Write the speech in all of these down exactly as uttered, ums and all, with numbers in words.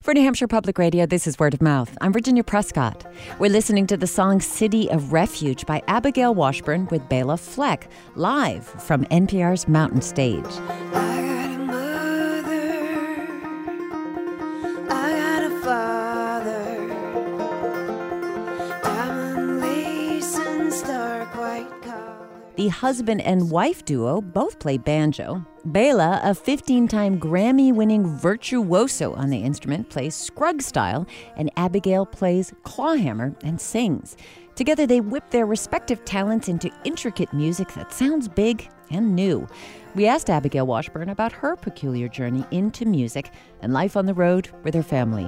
For New Hampshire Public Radio, this is Word of Mouth. I'm Virginia Prescott. We're listening to the song City of Refuge by Abigail Washburn with Bela Fleck, live from N P R's Mountain Stage. I got a mother, I got a father, diamond lace and stark white collar. The husband and wife duo both play banjo. Bela, a fifteen-time Grammy-winning virtuoso on the instrument, plays Scruggs style, and Abigail plays clawhammer and sings. Together, they whip their respective talents into intricate music that sounds big and new. We asked Abigail Washburn about her peculiar journey into music and life on the road with her family.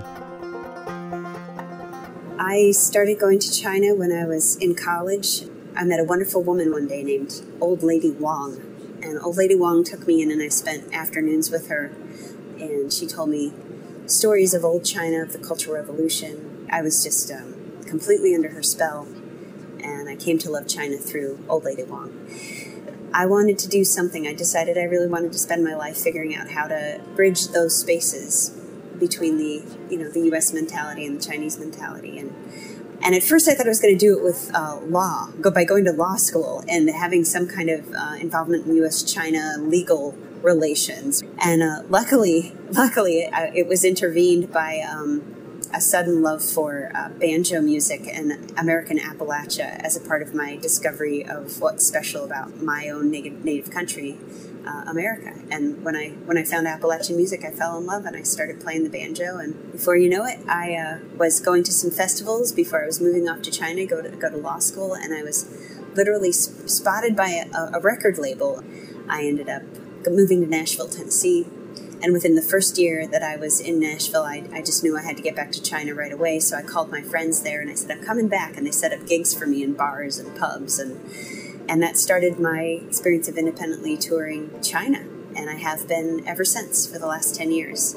I started going to China when I was in college. I met a wonderful woman one day named Old Lady Wong. And Old Lady Wong took me in, and I spent afternoons with her. And she told me stories of old China, of the Cultural Revolution. I was just um, completely under her spell. And I came to love China through Old Lady Wong. I wanted to do something. I decided I really wanted to spend my life figuring out how to bridge those spaces between the, you know, the U S mentality and the Chinese mentality. And And at first I thought I was going to do it with uh, law, go by going to law school and having some kind of uh, involvement in U S China legal relations. And uh, luckily, luckily I, it was intervened by um, a sudden love for uh, banjo music and American Appalachia as a part of my discovery of what's special about my own native, native country, Uh, America. And when I when I found Appalachian music, I fell in love and I started playing the banjo. And before you know it, I uh, was going to some festivals before I was moving off to China, go to go to law school, and I was literally sp- spotted by a, a record label. I ended up moving to Nashville, Tennessee. And within the first year that I was in Nashville, I, I just knew I had to get back to China right away. So I called my friends there and I said, I'm coming back. And they set up gigs for me in bars and pubs. And And that started my experience of independently touring China. And I have been ever since for the last ten years.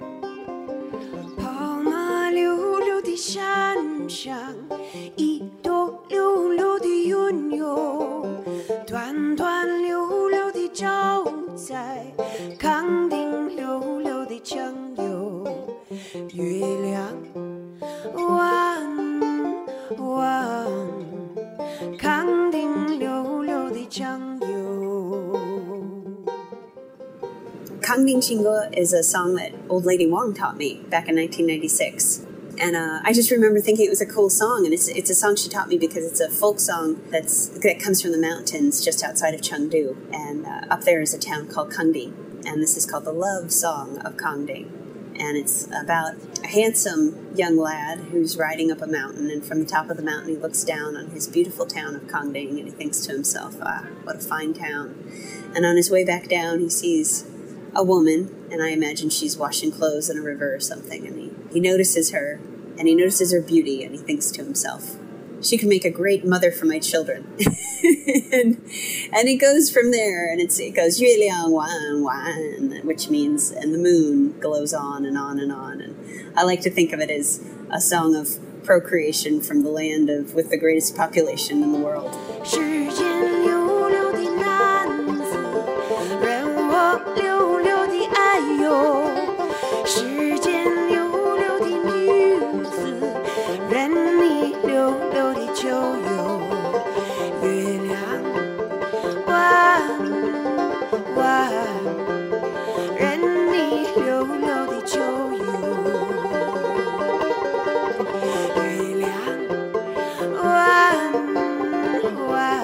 跑马溜溜的山上，一朵溜溜的云哟，端端溜溜地照在康定溜溜的江哟，月亮弯弯，康定溜溜的江哟。 Kangding Chingo is a song that Old Lady Wong taught me back in nineteen ninety-six. And uh, I just remember thinking it was a cool song. And it's it's a song she taught me because it's a folk song that's that comes from the mountains just outside of Chengdu. And uh, up there is a town called Kangding. And this is called the Love Song of Kangding. And it's about a handsome young lad who's riding up a mountain. And from the top of the mountain, he looks down on his beautiful town of Kangding. And he thinks to himself, ah, what a fine town. And on his way back down, he sees a woman, and I imagine she's washing clothes in a river or something, and he, he notices her, and he notices her beauty, and he thinks to himself, she could make a great mother for my children. and, and it goes from there, and it's, it goes, Yue Liang Wan Wan, which means, and the moon glows on and on and on, and I like to think of it as a song of procreation from the land of with the greatest population in the world. 时间溜溜的男子，任我溜溜的爱哟；时间溜溜的女子，任你溜溜的酒哟。月亮弯弯，任你溜溜的酒哟。月亮弯弯。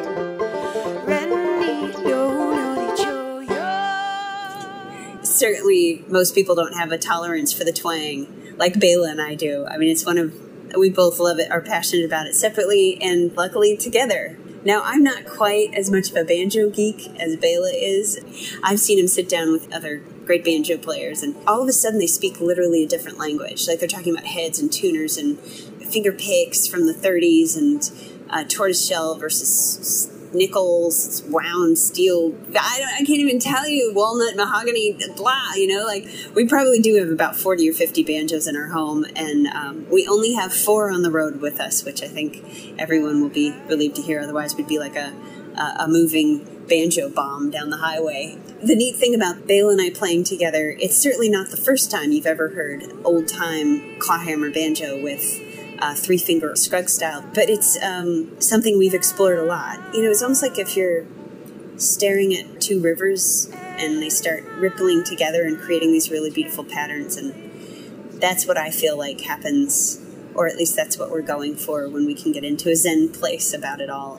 Certainly, most people don't have a tolerance for the twang like Bela and I do. I mean, it's one of, we both love it, are passionate about it separately and luckily together. Now, I'm not quite as much of a banjo geek as Bela is. I've seen him sit down with other great banjo players, and all of a sudden they speak literally a different language. Like they're talking about heads and tuners and finger picks from the thirties and uh, tortoiseshell versus nickels, wound steel. I, don't, I can't even tell you, walnut, mahogany, blah, you know, like we probably do have about forty or fifty banjos in our home, and um, we only have four on the road with us, which I think everyone will be relieved to hear. Otherwise we'd be like a, a, a moving banjo bomb down the highway. The neat thing about Bela and I playing together, it's certainly not the first time you've ever heard old-time clawhammer banjo with uh, three-finger Scruggs style, but it's um, something we've explored a lot. You know, it's almost like if you're staring at two rivers and they start rippling together and creating these really beautiful patterns, and that's what I feel like happens, or at least that's what we're going for when we can get into a Zen place about it all.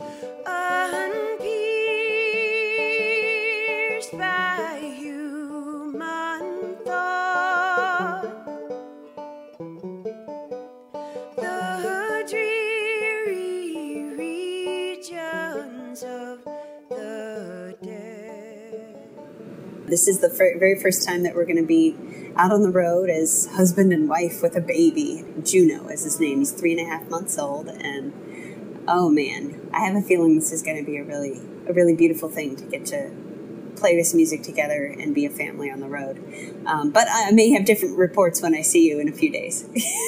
Unpierced by human thought, the dreary regions of the dead. This is the fir- very first time that we're going to be out on the road as husband and wife with a baby. Juno is his name. He's three and a half months old, and oh man, I have a feeling this is going to be a really, a really beautiful thing to get to play this music together and be a family on the road. Um, but I may have different reports when I see you in a few days.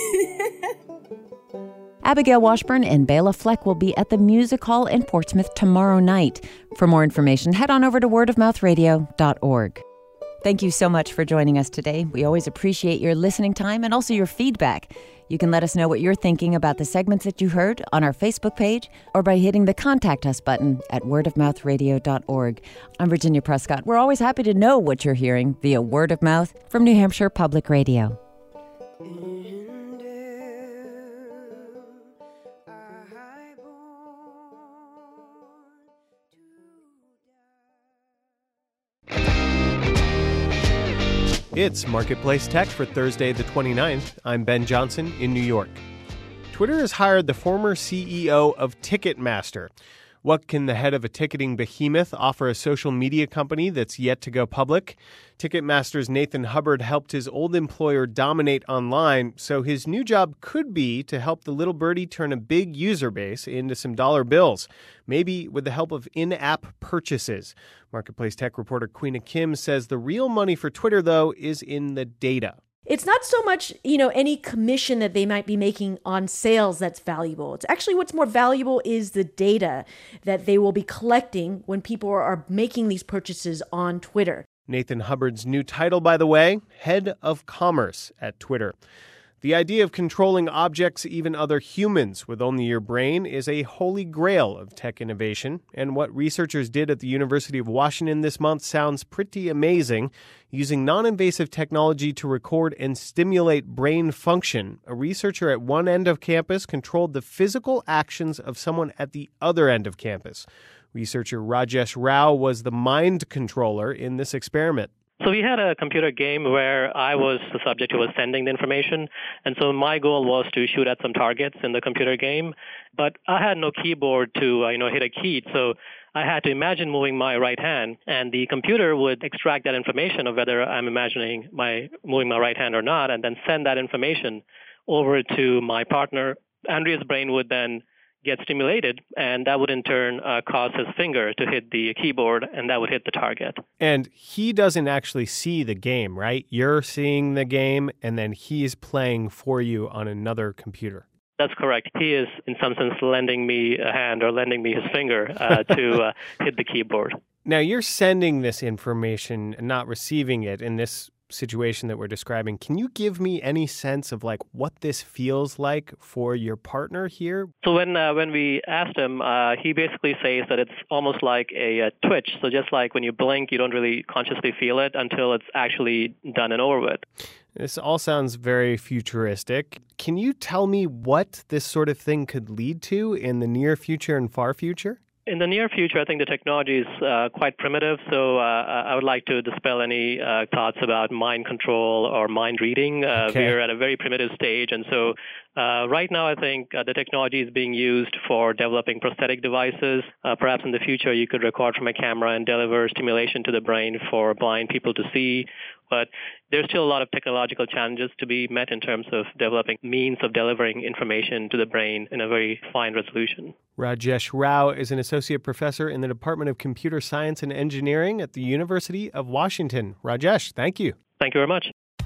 Abigail Washburn and Bela Fleck will be at the Music Hall in Portsmouth tomorrow night. For more information, head on over to word of mouth radio dot org. Thank you so much for joining us today. We always appreciate your listening time and also your feedback. You can let us know what you're thinking about the segments that you heard on our Facebook page or by hitting the Contact Us button at word of mouth radio dot org. I'm Virginia Prescott. We're always happy to know what you're hearing via word of mouth from New Hampshire Public Radio. It's Marketplace Tech for Thursday the twenty-ninth. I'm Ben Johnson in New York. Twitter has hired the former C E O of Ticketmaster. What can the head of a ticketing behemoth offer a social media company that's yet to go public? Ticketmaster's Nathan Hubbard helped his old employer dominate online, so his new job could be to help the little birdie turn a big user base into some dollar bills, maybe with the help of in-app purchases. Marketplace Tech reporter Queena Kim says the real money for Twitter, though, is in the data. It's not so much, you know, any commission that they might be making on sales that's valuable. It's actually what's more valuable is the data that they will be collecting when people are making these purchases on Twitter. Nathan Hubbard's new title, by the way, Head of Commerce at Twitter. The idea of controlling objects, even other humans, with only your brain is a holy grail of tech innovation. And what researchers did at the University of Washington this month sounds pretty amazing. Using non-invasive technology to record and stimulate brain function, a researcher at one end of campus controlled the physical actions of someone at the other end of campus. Researcher Rajesh Rao was the mind controller in this experiment. So we had a computer game where I was the subject who was sending the information. And so my goal was to shoot at some targets in the computer game. But I had no keyboard to uh, you know, hit a key. So I had to imagine moving my right hand. And the computer would extract that information of whether I'm imagining my moving my right hand or not, and then send that information over to my partner. Andrea's brain would then get stimulated, and that would in turn uh, cause his finger to hit the keyboard, and that would hit the target. And he doesn't actually see the game, right? You're seeing the game, and then he's playing for you on another computer. That's correct. He is, in some sense, lending me a hand or lending me his finger uh, to uh, hit the keyboard. Now, you're sending this information and not receiving it in this situation that we're describing. Can you give me any sense of like what this feels like for your partner here? So when uh, when we asked him, uh, he basically says that it's almost like a, a twitch. So just like when you blink, you don't really consciously feel it until it's actually done and over with. This all sounds very futuristic. Can you tell me what this sort of thing could lead to in the near future and far future? In the near future, I think the technology is uh, quite primitive, so uh, I would like to dispel any uh, thoughts about mind control or mind reading. Uh, okay. We're at a very primitive stage, and so uh, right now I think uh, the technology is being used for developing prosthetic devices. Uh, perhaps in the future you could record from a camera and deliver stimulation to the brain for blind people to see. But there's still a lot of technological challenges to be met in terms of developing means of delivering information to the brain in a very fine resolution. Rajesh Rao is an associate professor in the Department of Computer Science and Engineering at the University of Washington. Rajesh, thank you. Thank you very much.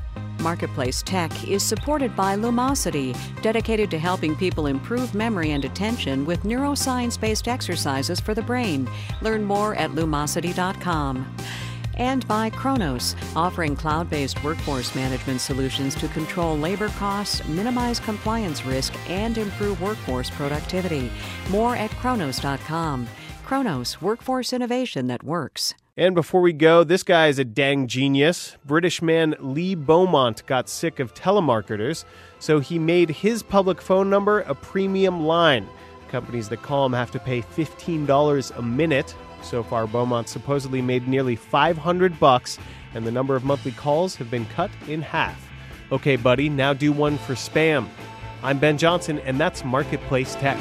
Marketplace Tech is supported by Lumosity, dedicated to helping people improve memory and attention with neuroscience-based exercises for the brain. Learn more at lumosity dot com. And by Kronos, offering cloud-based workforce management solutions to control labor costs, minimize compliance risk, and improve workforce productivity. More at kronos dot com. Kronos, workforce innovation that works. And before we go, this guy is a dang genius. British man Lee Beaumont got sick of telemarketers, so he made his public phone number a premium line. Companies that call him have to pay fifteen dollars a minute. So far, Beaumont supposedly made nearly five hundred bucks, and the number of monthly calls have been cut in half. Okay, buddy, now do one for spam. I'm Ben Johnson, and that's Marketplace Tech.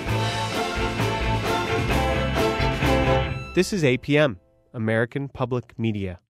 This is A P M, American Public Media.